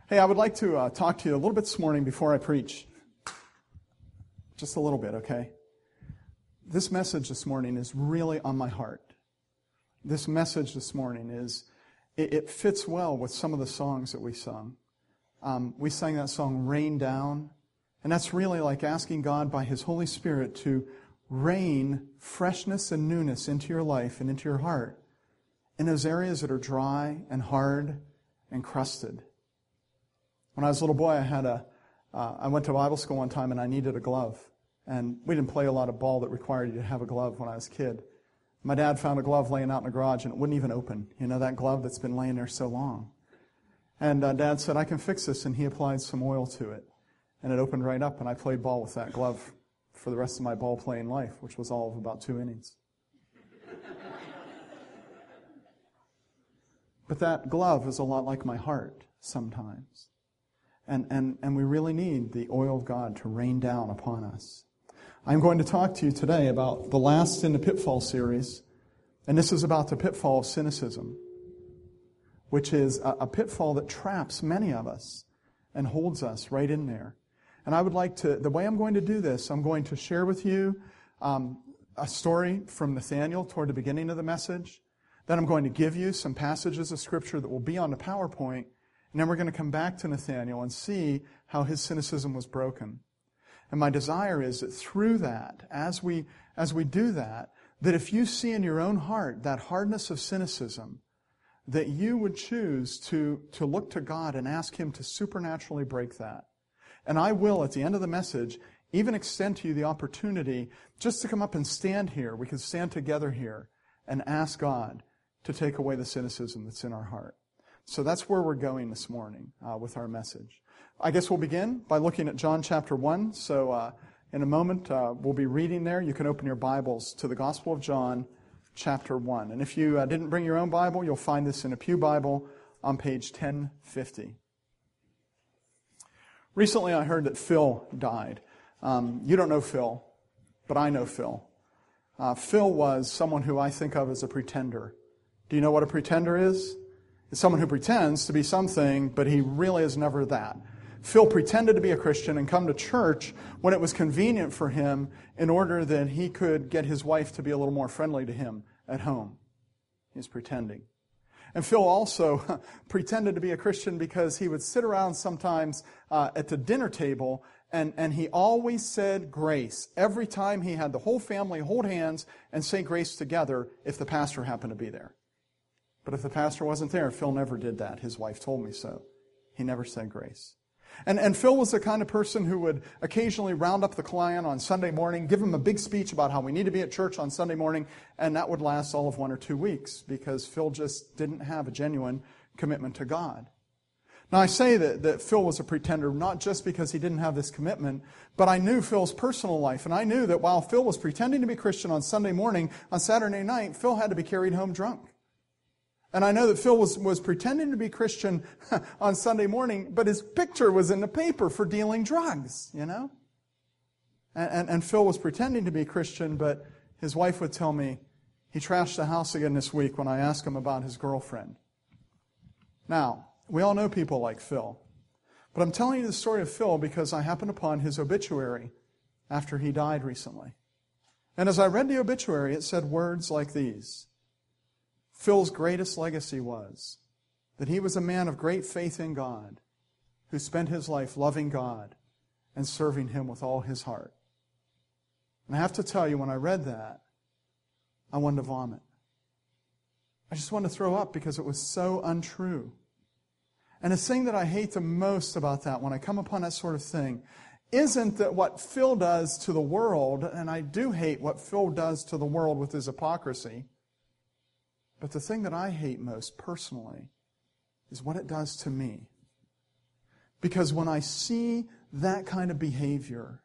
Hey, I would like to talk to you a little bit this morning before I preach. Just a little bit, okay? This message this morning is really on my heart. This message this morning it fits well with some of the songs that we sung. We sang that song, Rain Down, and that's really like asking God by His Holy Spirit to rain freshness and newness into your life and into your heart in those areas that are dry and hard and crusted. When I was a little boy, I went to Bible school one time and I needed a glove. And we didn't play a lot of ball that required you to have a glove when I was a kid. My dad found a glove laying out in the garage and it wouldn't even open. You know, that glove that's been laying there so long. And Dad said, I can fix this, and he applied some oil to it. And it opened right up, and I played ball with that glove for the rest of my ball-playing life, which was all of about 2 innings. But that glove is a lot like my heart sometimes. And we really need the oil of God to rain down upon us. I'm going to talk to you today about the last in the Pitfall series, and this is about the pitfall of cynicism, which is a pitfall that traps many of us and holds us right in there. And I would like to, the way I'm going to do this, I'm going to share with you a story from Nathaniel toward the beginning of the message. Then I'm going to give you some passages of Scripture that will be on the PowerPoint. And then we're going to come back to Nathaniel and see how his cynicism was broken. And my desire is that through that, as we do that, that if you see in your own heart that hardness of cynicism, that you would choose to look to God and ask Him to supernaturally break that. And I will, at the end of the message, even extend to you the opportunity just to come up and stand here. We can stand together here and ask God to take away the cynicism that's in our heart. So that's where we're going this morning with our message. I guess we'll begin by looking at John chapter 1. So in a moment, we'll be reading there. You can open your Bibles to the Gospel of John chapter 1. And if you didn't bring your own Bible, you'll find this in a Pew Bible on page 1050. Recently, I heard that Phil died. You don't know Phil, but I know Phil. Phil was someone who I think of as a pretender. Do you know what a pretender is? It's someone who pretends to be something, but he really is never that. Phil pretended to be a Christian and come to church when it was convenient for him in order that he could get his wife to be a little more friendly to him at home. He's pretending. And Phil also pretended to be a Christian because he would sit around sometimes at the dinner table and he always said grace. Every time he had the whole family hold hands and say grace together if the pastor happened to be there. But if the pastor wasn't there, Phil never did that. His wife told me so. He never said grace. And Phil was the kind of person who would occasionally round up the clan on Sunday morning, give him a big speech about how we need to be at church on Sunday morning, and that would last all of 1 or 2 weeks because Phil just didn't have a genuine commitment to God. Now I say that Phil was a pretender not just because he didn't have this commitment, but I knew Phil's personal life, and I knew that while Phil was pretending to be Christian on Sunday morning, on Saturday night, Phil had to be carried home drunk. And I know that Phil was pretending to be Christian on Sunday morning, but his picture was in the paper for dealing drugs, you know? And Phil was pretending to be Christian, but his wife would tell me he trashed the house again this week when I asked him about his girlfriend. Now, we all know people like Phil. But I'm telling you the story of Phil because I happened upon his obituary after he died recently. And as I read the obituary, it said words like these. Phil's greatest legacy was that he was a man of great faith in God who spent his life loving God and serving Him with all his heart. And I have to tell you, when I read that, I wanted to vomit. I just wanted to throw up because it was so untrue. And the thing that I hate the most about that, when I come upon that sort of thing, isn't that what Phil does to the world, and I do hate what Phil does to the world with his hypocrisy, but the thing that I hate most personally is what it does to me. Because when I see that kind of behavior,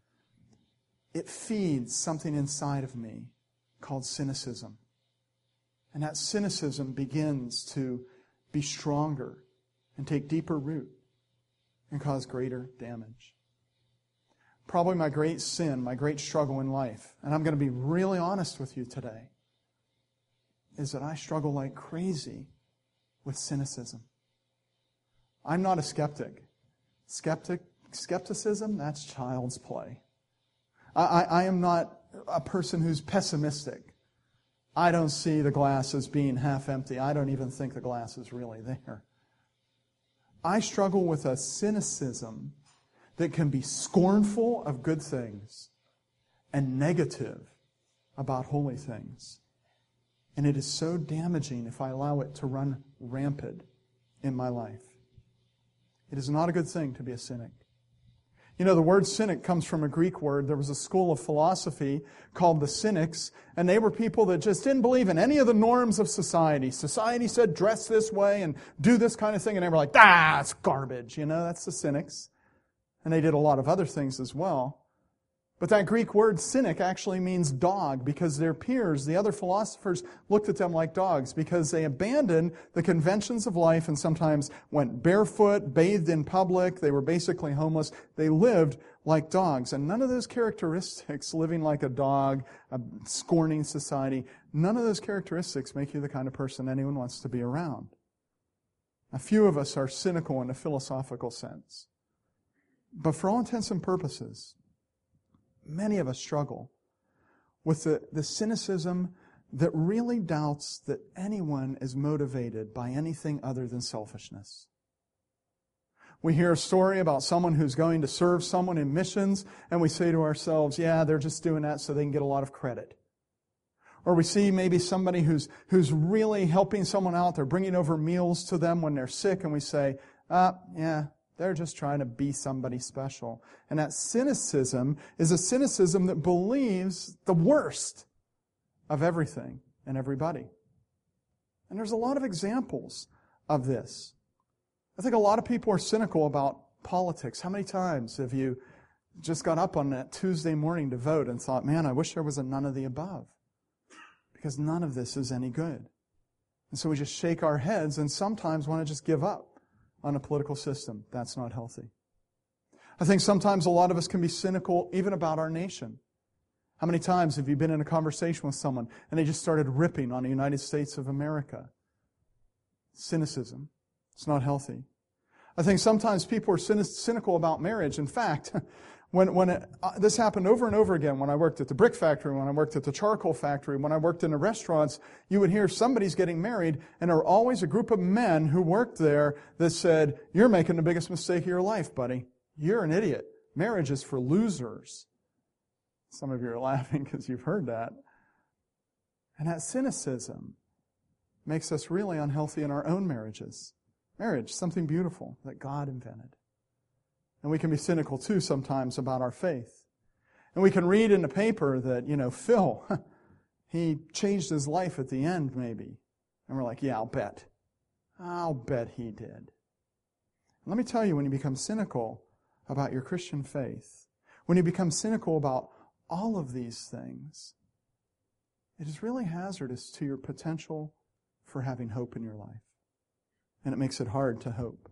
it feeds something inside of me called cynicism. And that cynicism begins to be stronger and take deeper root and cause greater damage. Probably my great sin, my great struggle in life, and I'm going to be really honest with you today, is that I struggle like crazy with cynicism. I'm not a skeptic. Skepticism, that's child's play. I am not a person who's pessimistic. I don't see the glass as being half empty. I don't even think the glass is really there. I struggle with a cynicism that can be scornful of good things and negative about holy things. And it is so damaging if I allow it to run rampant in my life. It is not a good thing to be a cynic. You know, the word cynic comes from a Greek word. There was a school of philosophy called the Cynics, and they were people that just didn't believe in any of the norms of society. Society said dress this way and do this kind of thing, and they were like, it's garbage. You know, that's the Cynics. And they did a lot of other things as well. But that Greek word cynic actually means dog, because their peers, the other philosophers, looked at them like dogs because they abandoned the conventions of life and sometimes went barefoot, bathed in public. They were basically homeless. They lived like dogs. And none of those characteristics, living like a dog, scorning society, none of those characteristics make you the kind of person anyone wants to be around. A few of us are cynical in a philosophical sense. But for all intents and purposes, many of us struggle with the cynicism that really doubts that anyone is motivated by anything other than selfishness. We hear a story about someone who's going to serve someone in missions, and we say to ourselves, yeah, they're just doing that so they can get a lot of credit. Or we see maybe somebody who's really helping someone out. They're bringing over meals to them when they're sick, and we say, yeah, they're just trying to be somebody special. And that cynicism is a cynicism that believes the worst of everything and everybody. And there's a lot of examples of this. I think a lot of people are cynical about politics. How many times have you just got up on that Tuesday morning to vote and thought, man, I wish there was a none of the above, because none of this is any good. And so we just shake our heads and sometimes want to just give up on a political system. That's not healthy. I think sometimes a lot of us can be cynical even about our nation. How many times have you been in a conversation with someone and they just started ripping on the United States of America? Cynicism. It's not healthy. I think sometimes people are cynical about marriage. In fact, this happened over and over again when I worked at the brick factory, when I worked at the charcoal factory, when I worked in the restaurants, you would hear somebody's getting married, and there were always a group of men who worked there that said, you're making the biggest mistake of your life, buddy. You're an idiot. Marriage is for losers. Some of you are laughing because you've heard that. And that cynicism makes us really unhealthy in our own marriages. Marriage, something beautiful that God invented. And we can be cynical, too, sometimes about our faith. And we can read in the paper that, Phil, he changed his life at the end, maybe. And we're like, yeah, I'll bet. I'll bet he did. And let me tell you, when you become cynical about your Christian faith, when you become cynical about all of these things, it is really hazardous to your potential for having hope in your life. And it makes it hard to hope.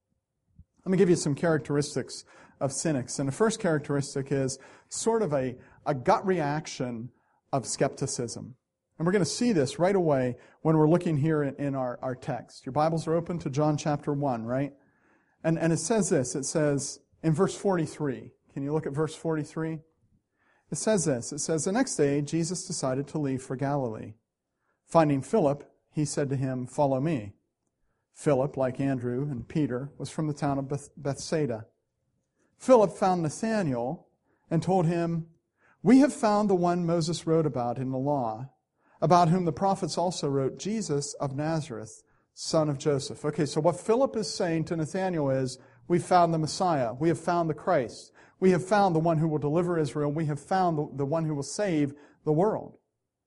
Let me give you some characteristics of cynics. And the first characteristic is sort of a gut reaction of skepticism. And we're going to see this right away when we're looking here in our text. Your Bibles are open to John chapter 1, right? And it says this. It says in verse 43. Can you look at verse 43? It says this. It says, the next day Jesus decided to leave for Galilee. Finding Philip, he said to him, follow me. Philip, like Andrew and Peter, was from the town of Bethsaida. Philip found Nathanael and told him, we have found the one Moses wrote about in the law, about whom the prophets also wrote, Jesus of Nazareth, son of Joseph. Okay, so what Philip is saying to Nathanael is, we've found the Messiah. We have found the Christ. We have found the one who will deliver Israel. We have found the one who will save the world.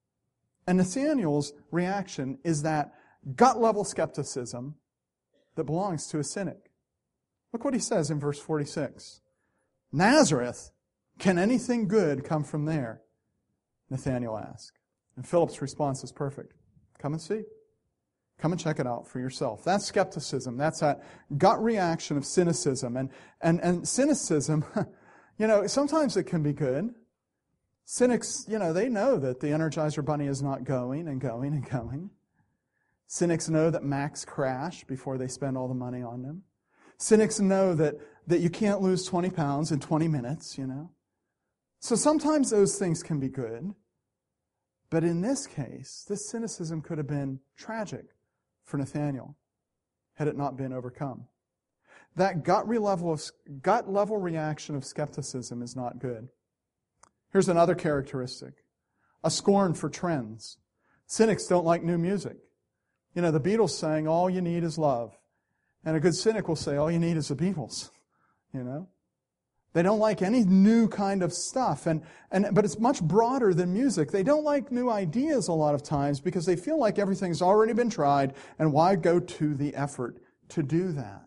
And Nathanael's reaction is that gut-level skepticism that belongs to a cynic. Look what he says in verse 46. Nazareth, can anything good come from there? Nathanael asked. And Philip's response is perfect. Come and see. Come and check it out for yourself. That's skepticism. That's that gut reaction of cynicism. And cynicism, sometimes it can be good. Cynics, they know that the Energizer Bunny is not going and going and going. Cynics know that Macs crash before they spend all the money on them. Cynics know that you can't lose 20 pounds in 20 minutes, So sometimes those things can be good. But in this case, this cynicism could have been tragic for Nathanael had it not been overcome. That gut level reaction of skepticism is not good. Here's another characteristic. A scorn for trends. Cynics don't like new music. The Beatles sang, "All you need is love." And a good cynic will say, "All you need is the Beatles." They don't like any new kind of stuff. But it's much broader than music. They don't like new ideas a lot of times because they feel like everything's already been tried, and why go to the effort to do that?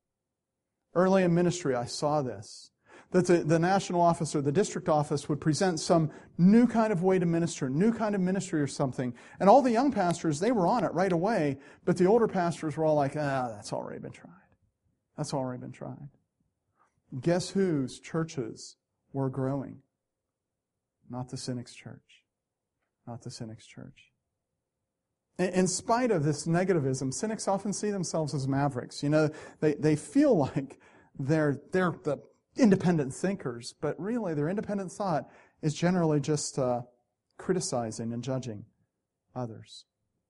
Early in ministry, I saw this. That the national office or the district office would present some new kind of way to minister, new kind of ministry or something. And all the young pastors, they were on it right away. But the older pastors were all like, that's already been tried. That's already been tried. Guess whose churches were growing? Not the cynic's church. Not the cynic's church. In spite of this negativism, cynics often see themselves as mavericks. They feel like they're the independent thinkers, but really their independent thought is generally just criticizing and judging others.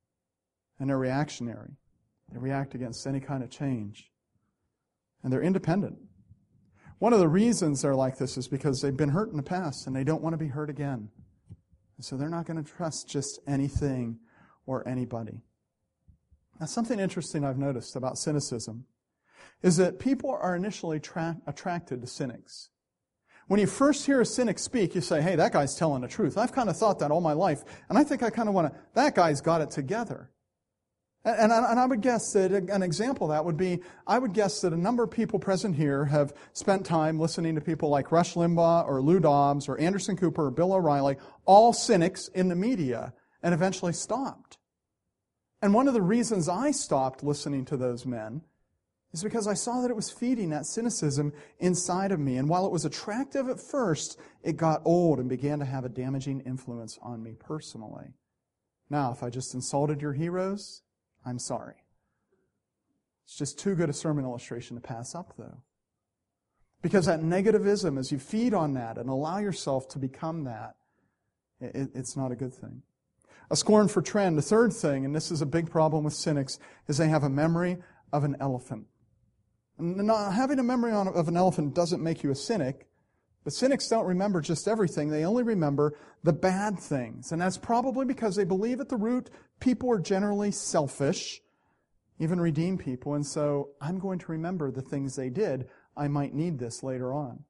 And they're reactionary. They react against any kind of change. And they're independent. One of the reasons they're like this is because they've been hurt in the past and they don't want to be hurt again. And so they're not going to trust just anything or anybody. Now, something interesting I've noticed about cynicism is that people are initially attracted to cynics. When you first hear a cynic speak, you say, "Hey, that guy's telling the truth. I've kind of thought that all my life, and I think I kind of want to, that guy's got it together." And I would guess that an example of that would be, I would guess that a number of people present here have spent time listening to people like Rush Limbaugh or Lou Dobbs or Anderson Cooper or Bill O'Reilly, all cynics in the media, and eventually stopped. And one of the reasons I stopped listening to those men is because I saw that it was feeding that cynicism inside of me. And while it was attractive at first, it got old and began to have a damaging influence on me personally. Now, if I just insulted your heroes, I'm sorry. It's just too good a sermon illustration to pass up, though. Because that negativism, as you feed on that and allow yourself to become that, it's not a good thing. A scorn for trend. The third thing, and this is a big problem with cynics, is they have a memory of an elephant. And having a memory of an elephant doesn't make you a cynic, but cynics don't remember just everything. They only remember the bad things. And that's probably because they believe at the root people are generally selfish, even redeemed people. And so I'm going to remember the things they did. I might need this later on.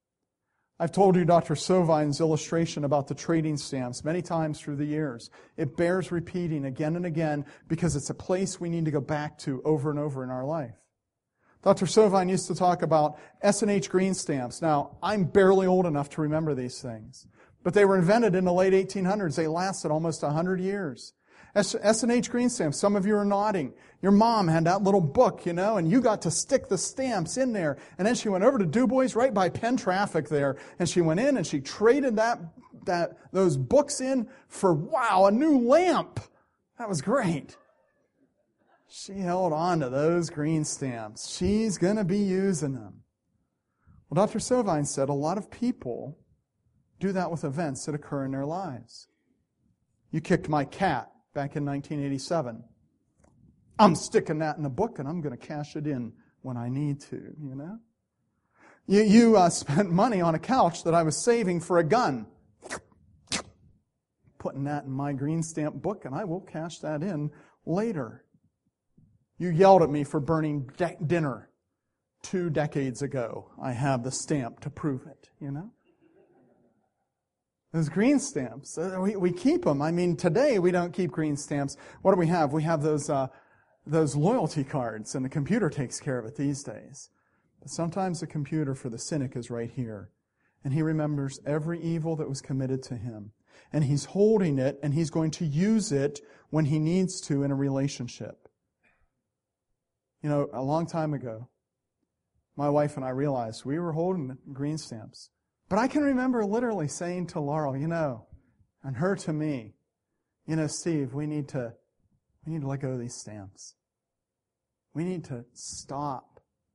I've told you Dr. Sovine's illustration about the trading stamps many times through the years. It bears repeating again and again because it's a place we need to go back to over and over in our life. Dr. Sovine used to talk about S&H green stamps. Now, I'm barely old enough to remember these things, but they were invented in the late 1800s. They lasted almost 100 years. S&H green stamps, some of you are nodding. Your mom had that little book, and you got to stick the stamps in there. And then she went over to Du Bois right by Penn Traffic there, and she went in and she traded those books in for, a new lamp. That was great. She held on to those green stamps. She's going to be using them. Well, Dr. Sovine said a lot of people do that with events that occur in their lives. You kicked my cat back in 1987. I'm sticking that in a book and I'm going to cash it in when I need to, You spent money on a couch that I was saving for a gun. Putting that in my green stamp book and I will cash that in later. You yelled at me for burning dinner 2 decades ago. I have the stamp to prove it, Those green stamps, we keep them. I mean, today we don't keep green stamps. What do we have? We have those loyalty cards, and the computer takes care of it these days. But sometimes the computer for the cynic is right here. And he remembers every evil that was committed to him. And he's holding it, and he's going to use it when he needs to in a relationship. A long time ago, my wife and I realized we were holding green stamps. But I can remember literally saying to Laurel, and her to me, Steve, we need to let go of these stamps. We need to stop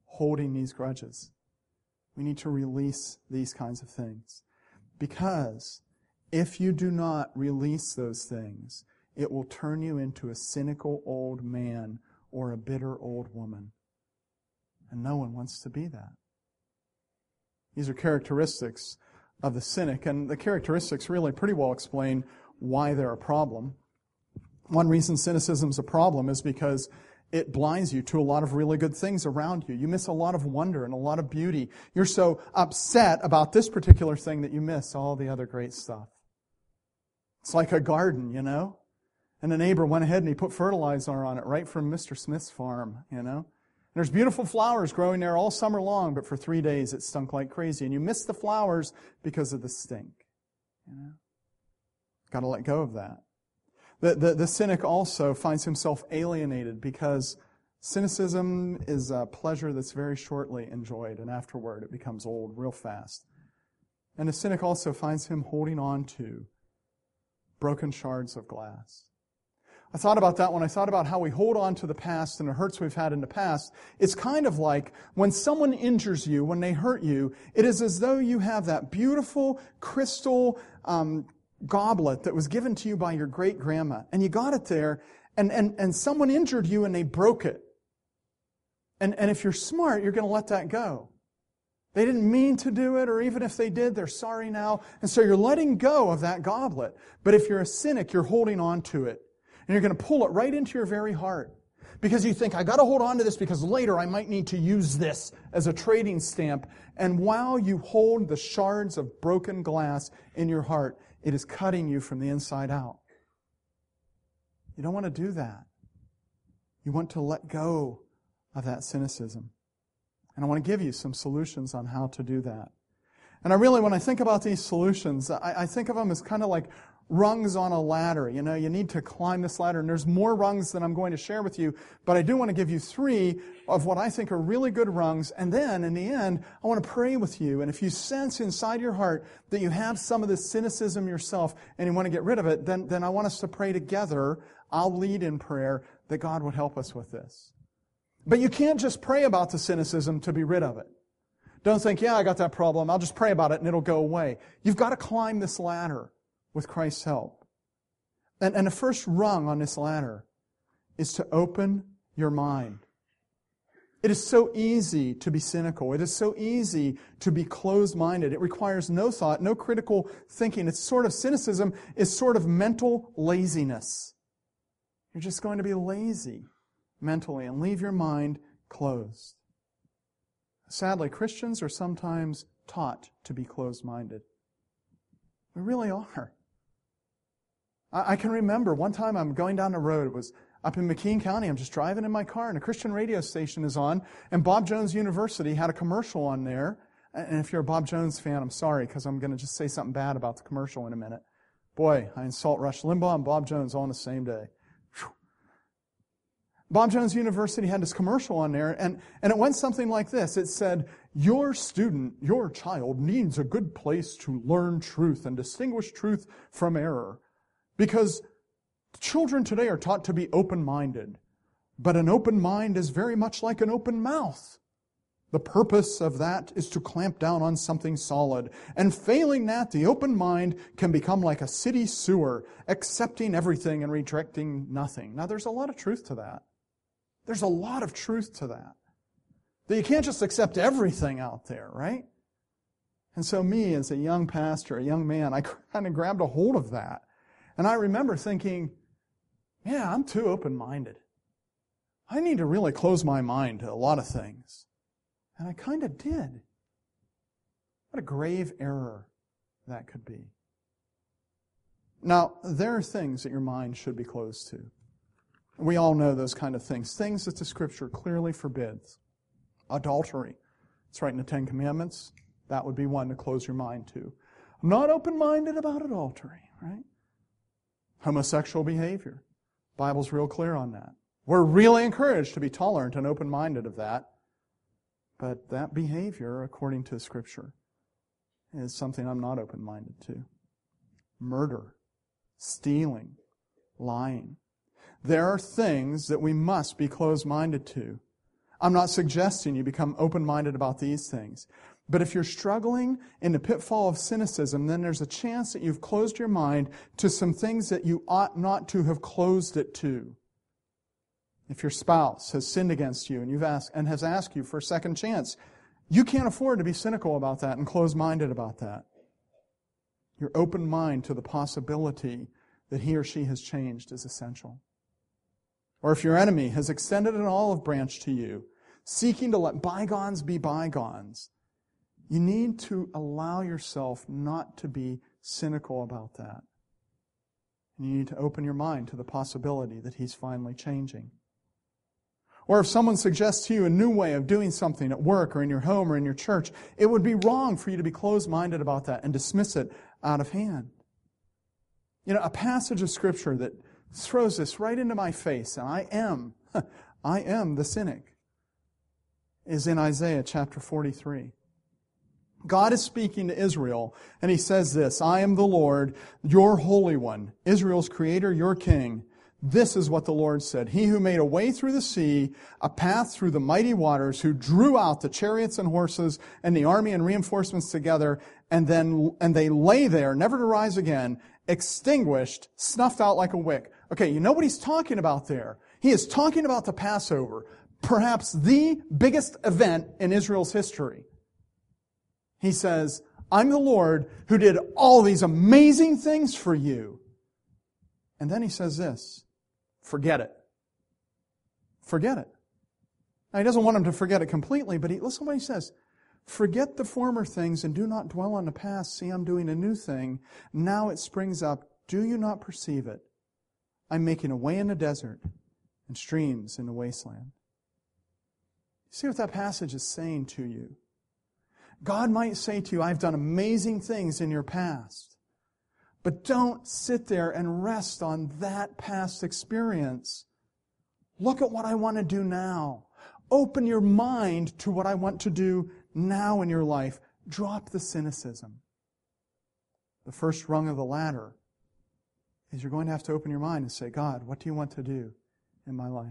holding these grudges. We need to release these kinds of things. Because if you do not release those things, it will turn you into a cynical old man or a bitter old woman. And no one wants to be that. These are characteristics of the cynic, and the characteristics really pretty well explain why they're a problem. One reason cynicism's a problem is because it blinds you to a lot of really good things around you. You miss a lot of wonder and a lot of beauty. You're so upset about this particular thing that you miss all the other great stuff. It's like a garden, you know? And the neighbor went ahead and he put fertilizer on it right from Mr. Smith's farm, you know? And there's beautiful flowers growing there all summer long, but for 3 days it stunk like crazy. And you miss the flowers because of the stink, you know? Got to let go of that. The cynic also finds himself alienated because cynicism is a pleasure that's very shortly enjoyed, and afterward it becomes old real fast. And the cynic also finds him holding on to broken shards of glass. I thought about that when I thought about how we hold on to the past and the hurts we've had in the past. It's kind of like when someone injures you, when they hurt you, it is as though you have that beautiful crystal goblet that was given to you by your great-grandma, and you got it there, and someone injured you and they broke it. And if you're smart, you're going to let that go. They didn't mean to do it, or even if they did, they're sorry now. And so you're letting go of that goblet. But if you're a cynic, you're holding on to it. And you're going to pull it right into your very heart. Because you think, I got to hold on to this because later I might need to use this as a trading stamp. And while you hold the shards of broken glass in your heart, it is cutting you from the inside out. You don't want to do that. You want to let go of that cynicism. And I want to give you some solutions on how to do that. And when I think about these solutions, I think of them as kind of like rungs on a ladder. You know, you need to climb this ladder, and there's more rungs than I'm going to share with you, but I do want to give you 3 of what I think are really good rungs, and then, in the end, I want to pray with you, and if you sense inside your heart that you have some of this cynicism yourself, and you want to get rid of it, then I want us to pray together. I'll lead in prayer that God would help us with this. But you can't just pray about the cynicism to be rid of it. Don't think, I got that problem, I'll just pray about it and it'll go away. You've got to climb this ladder with Christ's help. And the first rung on this ladder is to open your mind. It is so easy to be cynical. It is so easy to be closed-minded. It requires no thought, no critical thinking. It's sort of cynicism is sort of mental laziness. You're just going to be lazy mentally and leave your mind closed. Sadly, Christians are sometimes taught to be closed-minded. We really are. I can remember one time I'm going down the road. It was up in McKean County. I'm just driving in my car, and a Christian radio station is on, and Bob Jones University had a commercial on there. And if you're a Bob Jones fan, I'm sorry, because I'm going to just say something bad about the commercial in a minute. Boy, I insult Rush Limbaugh and Bob Jones all on the same day. Whew. Bob Jones University had this commercial on there, and it went something like this. It said, your student, your child, needs a good place to learn truth and distinguish truth from error. Because children today are taught to be open-minded. But an open mind is very much like an open mouth. The purpose of that is to clamp down on something solid. And failing that, the open mind can become like a city sewer, accepting everything and rejecting nothing. Now, there's a lot of truth to that. There's a lot of truth to that. That you can't just accept everything out there, right? And so me, as a young pastor, a young man, I kind of grabbed a hold of that. And I remember thinking, I'm too open-minded. I need to really close my mind to a lot of things. And I kind of did. What a grave error that could be. Now, there are things that your mind should be closed to. We all know those kind of things. Things that the Scripture clearly forbids. Adultery. It's right in the Ten Commandments. That would be one to close your mind to. I'm not open-minded about adultery, right? Homosexual behavior. The Bible's real clear on that. We're really encouraged to be tolerant and open-minded of that. But that behavior, according to Scripture, is something I'm not open-minded to. Murder, stealing, lying. There are things that we must be closed-minded to. I'm not suggesting you become open-minded about these things. But if you're struggling in the pitfall of cynicism, then there's a chance that you've closed your mind to some things that you ought not to have closed it to. If your spouse has sinned against you and has asked you for a second chance, you can't afford to be cynical about that and closed-minded about that. Your open mind to the possibility that he or she has changed is essential. Or if your enemy has extended an olive branch to you, seeking to let bygones be bygones, you need to allow yourself not to be cynical about that. And you need to open your mind to the possibility that he's finally changing. Or if someone suggests to you a new way of doing something at work or in your home or in your church, it would be wrong for you to be closed-minded about that and dismiss it out of hand. You know, a passage of Scripture that throws this right into my face, and I am the cynic, is in Isaiah chapter 43. God is speaking to Israel, and He says this, I am the Lord, your Holy One, Israel's Creator, your King. This is what the Lord said. He who made a way through the sea, a path through the mighty waters, who drew out the chariots and horses and the army and reinforcements together, and they lay there, never to rise again, extinguished, snuffed out like a wick. Okay, you know what He's talking about there? He is talking about the Passover, perhaps the biggest event in Israel's history. He says, I'm the Lord who did all these amazing things for you. And then He says this, forget it. Forget it. Now, He doesn't want them to forget it completely, but listen to what He says. Forget the former things and do not dwell on the past. See, I'm doing a new thing. Now it springs up. Do you not perceive it? I'm making a way in the desert and streams in the wasteland. See what that passage is saying to you? God might say to you, I've done amazing things in your past. But don't sit there and rest on that past experience. Look at what I want to do now. Open your mind to what I want to do now in your life. Drop the cynicism. The first rung of the ladder is you're going to have to open your mind and say, God, what do you want to do in my life?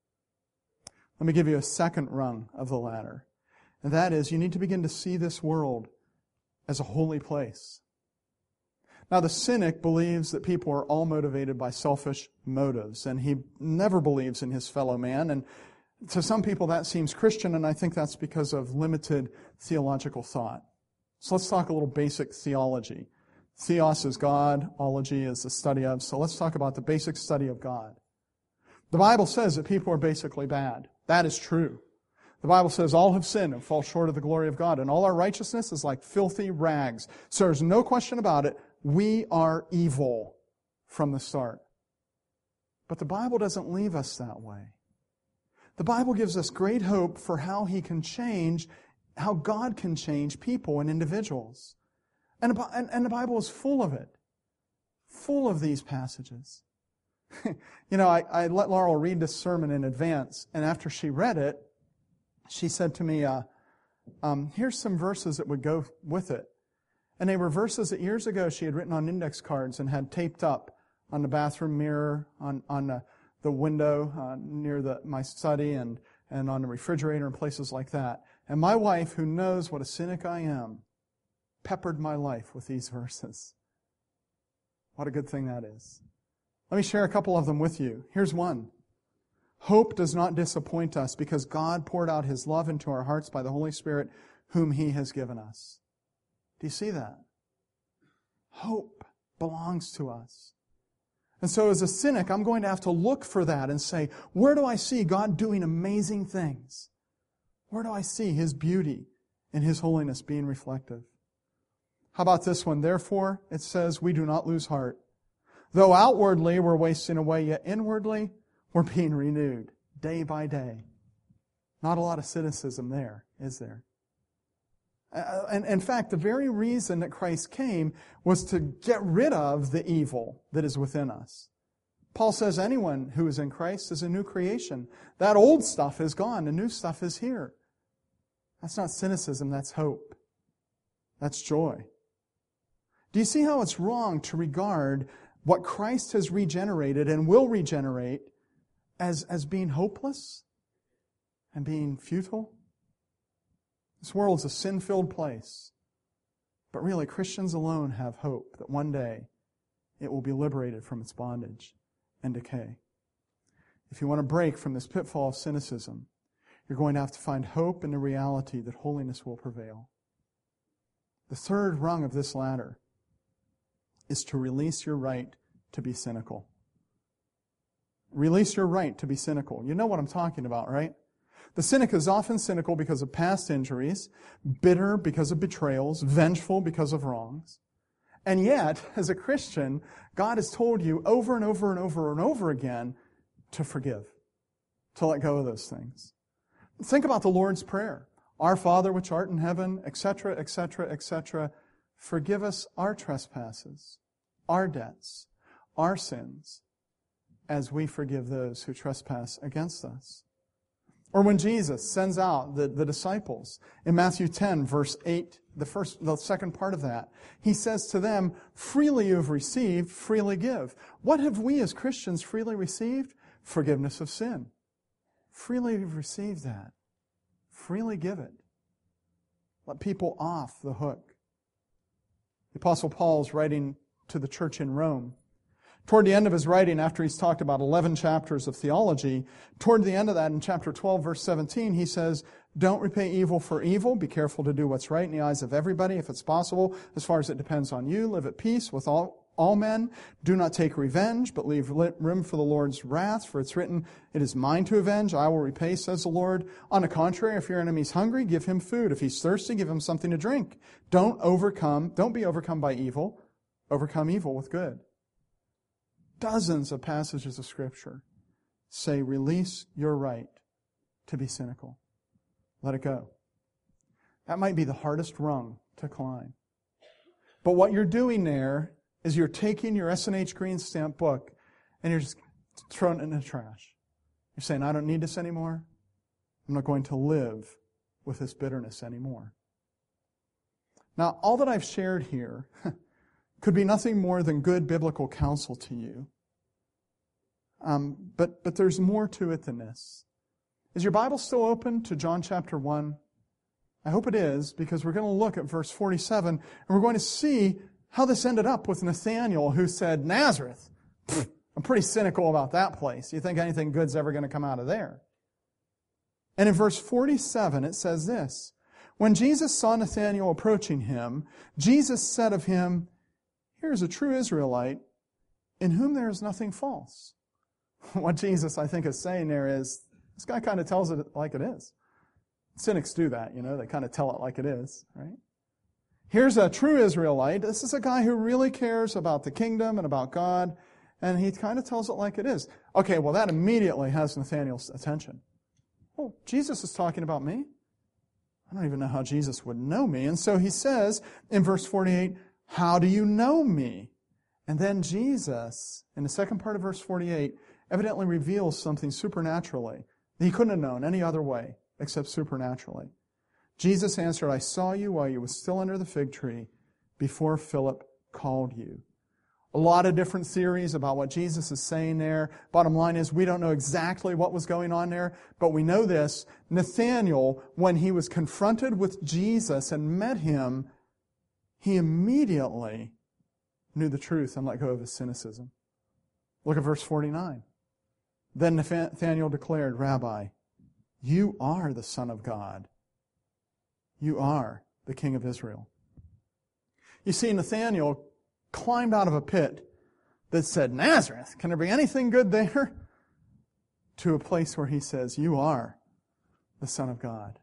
Let me give you a second rung of the ladder. And that is, you need to begin to see this world as a holy place. Now, the cynic believes that people are all motivated by selfish motives, and he never believes in his fellow man. And to some people that seems Christian, and I think that's because of limited theological thought. So let's talk a little basic theology. Theos is God, ology is the study of. So let's talk about the basic study of God. The Bible says that people are basically bad. That is true. The Bible says all have sinned and fall short of the glory of God, and all our righteousness is like filthy rags. So there's no question about it. We are evil from the start. But the Bible doesn't leave us that way. The Bible gives us great hope for how He can change, how God can change people and individuals. And the Bible is full of it. Full of these passages. You know, I let Laurel read this sermon in advance, and after she read it, she said to me, here's some verses that would go with it. And they were verses that years ago she had written on index cards and had taped up on the bathroom mirror, on the window near my study, and on the refrigerator and places like that. And my wife, who knows what a cynic I am, peppered my life with these verses. What a good thing that is. Let me share a couple of them with you. Here's one. Hope does not disappoint us because God poured out His love into our hearts by the Holy Spirit whom He has given us. Do you see that? Hope belongs to us. And so as a cynic, I'm going to have to look for that and say, where do I see God doing amazing things? Where do I see His beauty and His holiness being reflective? How about this one? Therefore, it says, we do not lose heart. Though outwardly we're wasting away, yet inwardly we're being renewed day by day. Not a lot of cynicism there, is there? And in fact, the very reason that Christ came was to get rid of the evil that is within us. Paul says anyone who is in Christ is a new creation. That old stuff is gone. The new stuff is here. That's not cynicism, that's hope. That's joy. Do you see how it's wrong to regard what Christ has regenerated and will regenerate as being hopeless? and being futile? This world is a sin-filled place. But really, Christians alone have hope that one day it will be liberated from its bondage and decay. If you want to break from this pitfall of cynicism, you're going to have to find hope in the reality that holiness will prevail. The third rung of this ladder is to release your right to be cynical. Release your right to be cynical. You know what I'm talking about, right? The cynic is often cynical because of past injuries, bitter because of betrayals, vengeful because of wrongs. And yet, as a Christian, God has told you over and over and over and over again to forgive, to let go of those things. Think about the Lord's Prayer. Our Father which art in heaven, etc., etc., etc., forgive us our trespasses, our debts, our sins, as we forgive those who trespass against us. Or when Jesus sends out the disciples in Matthew 10, verse 8, the second part of that, He says to them, freely you have received, freely give. What have we as Christians freely received? Forgiveness of sin. Freely you've received that. Freely give it. Let people off the hook. The Apostle Paul's writing to the church in Rome. Toward the end of his writing, after he's talked about 11 chapters of theology, toward the end of that, in chapter 12, verse 17, he says, don't repay evil for evil. Be careful to do what's right in the eyes of everybody, if it's possible. As far as it depends on you, live at peace with all men. Do not take revenge, but leave room for the Lord's wrath. For it's written, it is mine to avenge. I will repay, says the Lord. On the contrary, if your enemy's hungry, give him food. If he's thirsty, give him something to drink. Don't be overcome by evil. Overcome evil with good. Dozens of passages of Scripture say, release your right to be cynical. Let it go. That might be the hardest rung to climb. But what you're doing there is you're taking your S&H Green Stamp book and you're just throwing it in the trash. You're saying, I don't need this anymore. I'm not going to live with this bitterness anymore. Now, all that I've shared here could be nothing more than good biblical counsel to you. But there's more to it than this. Is your Bible still open to John chapter 1? I hope it is, because we're going to look at verse 47, and we're going to see how this ended up with Nathanael, who said, Nazareth, I'm pretty cynical about that place. You think anything good's ever going to come out of there? And in verse 47, it says this, when Jesus saw Nathanael approaching him, Jesus said of him, here's a true Israelite in whom there is nothing false. What Jesus, I think, is saying there is, this guy kind of tells it like it is. Cynics do that, they kind of tell it like it is, right? Here's a true Israelite. This is a guy who really cares about the kingdom and about God, and he kind of tells it like it is. Okay, well, that immediately has Nathanael's attention. Oh, Jesus is talking about me? I don't even know how Jesus would know me. And so he says in verse 48, how do you know me? And then Jesus, in the second part of verse 48, evidently reveals something supernaturally that he couldn't have known any other way except supernaturally. Jesus answered, I saw you while you were still under the fig tree before Philip called you. A lot of different theories about what Jesus is saying there. Bottom line is we don't know exactly what was going on there, but we know this. Nathanael, when he was confronted with Jesus and met him, he immediately knew the truth and let go of his cynicism. Look at verse 49. Then Nathanael declared, Rabbi, you are the Son of God. You are the King of Israel. You see, Nathanael climbed out of a pit that said, Nazareth, can there be anything good there? To a place where he says, you are the Son of God.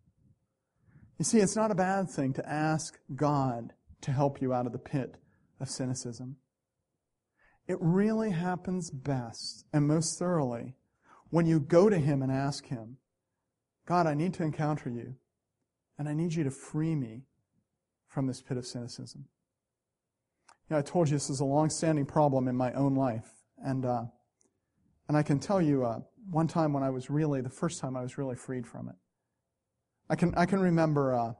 You see, it's not a bad thing to ask God to help you out of the pit of cynicism. It really happens best and most thoroughly when you go to Him and ask Him, God, I need to encounter you, and I need you to free me from this pit of cynicism. I told you this is a long-standing problem in my own life, and I can tell you one time when the first time I was really freed from it. I can remember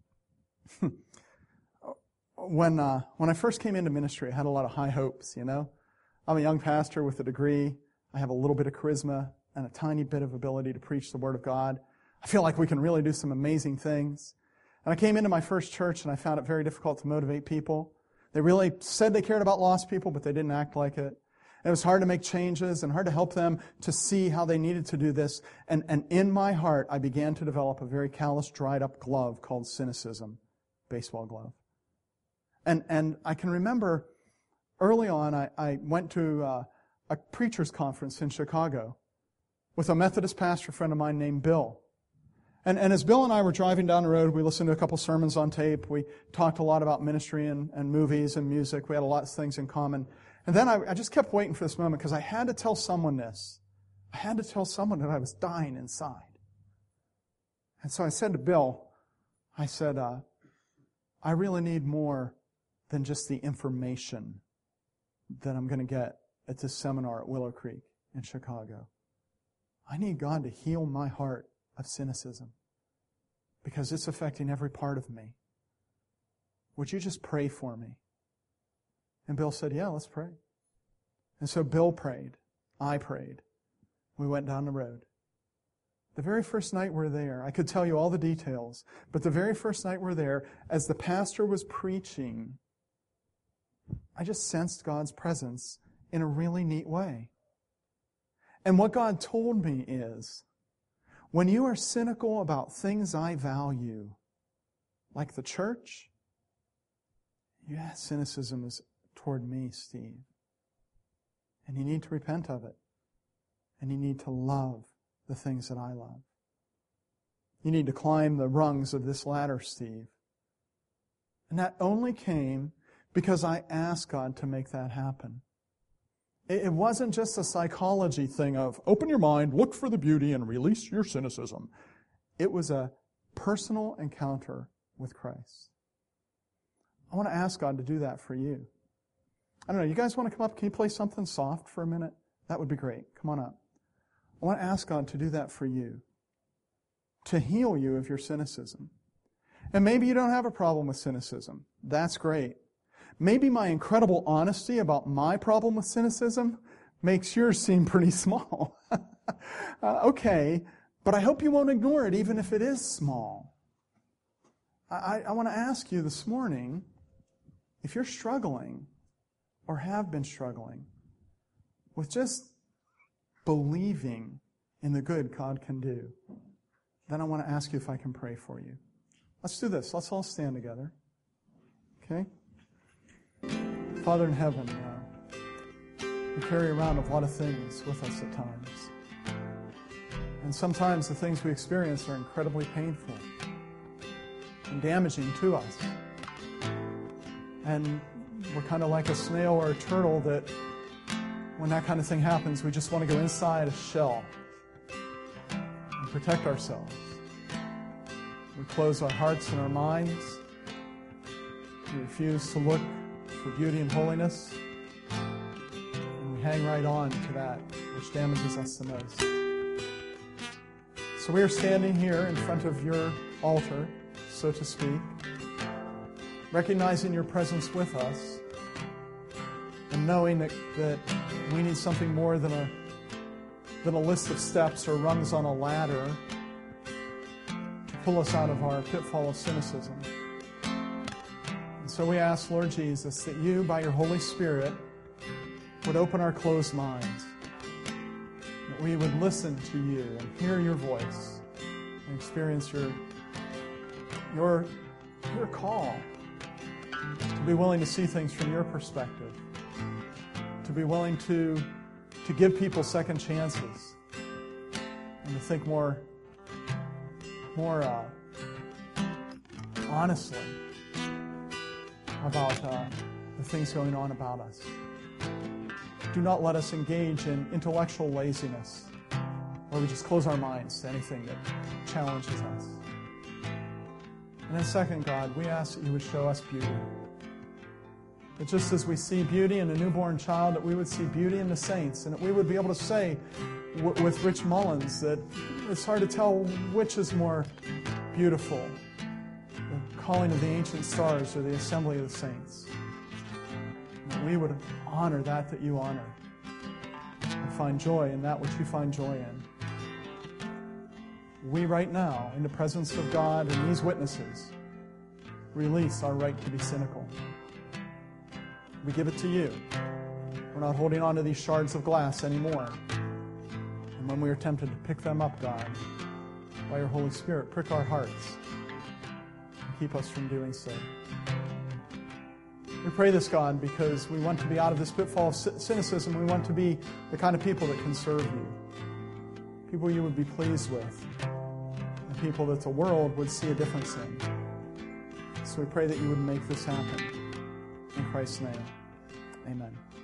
when I first came into ministry, I had a lot of high hopes, I'm a young pastor with a degree. I have a little bit of charisma. and a tiny bit of ability to preach the Word of God. I feel like we can really do some amazing things. And I came into my first church and I found it very difficult to motivate people. They really said they cared about lost people, but they didn't act like it. It was hard to make changes and hard to help them to see how they needed to do this. And in my heart, I began to develop a very callous, dried-up glove called cynicism, baseball glove. And I can remember early on, I went to a preacher's conference in Chicago with a Methodist pastor friend of mine named Bill. And as Bill and I were driving down the road, we listened to a couple sermons on tape. We talked a lot about ministry and movies and music. We had a lot of things in common. And then I just kept waiting for this moment because I had to tell someone this. I had to tell someone that I was dying inside. And so I said to Bill, I said, I really need more than just the information that I'm going to get at this seminar at Willow Creek in Chicago. I need God to heal my heart of cynicism because it's affecting every part of me. Would you just pray for me? And Bill said, yeah, let's pray. And so Bill prayed. I prayed. We went down the road. The very first night we're there, I could tell you all the details, but the very first night we're there, as the pastor was preaching, I just sensed God's presence in a really neat way. And what God told me is, when you are cynical about things I value, like the church, yeah, cynicism is toward me, Steve. And you need to repent of it. And you need to love the things that I love. You need to climb the rungs of this ladder, Steve. And that only came because I asked God to make that happen. It wasn't just a psychology thing of open your mind, look for the beauty, and release your cynicism. It was a personal encounter with Christ. I want to ask God to do that for you. I don't know, you guys want to come up? Can you play something soft for a minute? That would be great. Come on up. I want to ask God to do that for you, to heal you of your cynicism. And maybe you don't have a problem with cynicism. That's great. Maybe my incredible honesty about my problem with cynicism makes yours seem pretty small. Okay, but I hope you won't ignore it even if it is small. I want to ask you this morning, if you're struggling or have been struggling with just believing in the good God can do, then I want to ask you if I can pray for you. Let's do this. Let's all stand together. Okay? Father in heaven, we carry around a lot of things with us at times. And sometimes the things we experience are incredibly painful and damaging to us. And we're kind of like a snail or a turtle that when that kind of thing happens, we just want to go inside a shell and protect ourselves. We close our hearts and our minds. We refuse to look for beauty and holiness. And we hang right on to that which damages us the most. So we are standing here in front of your altar, so to speak, recognizing your presence with us and knowing that we need something more than a list of steps or rungs on a ladder to pull us out of our pitfall of cynicism. And so we ask, Lord Jesus, that you, by your Holy Spirit, would open our closed minds, that we would listen to you and hear your voice and experience your call to be willing to see things from your perspective, to be willing to give people second chances, and to think more honestly about the things going on about us. Do not let us engage in intellectual laziness, where we just close our minds to anything that challenges us. And then second, God, we ask that you would show us beauty. That just as we see beauty in a newborn child, that we would see beauty in the saints, and that we would be able to say with Rich Mullins that it's hard to tell which is more beautiful, the calling of the ancient stars or the assembly of the saints. And that we would honor that you honor. and find joy in that which you find joy in. We right now, in the presence of God and these witnesses, release our right to be cynical. We give it to you. We're not holding on to these shards of glass anymore. And when we are tempted to pick them up, God, by your Holy Spirit, prick our hearts and keep us from doing so. We pray this, God, because we want to be out of this pitfall of cynicism. We want to be the kind of people that can serve you, people you would be pleased with, and people that the world would see a difference in. So we pray that you would make this happen. In Christ's name, amen.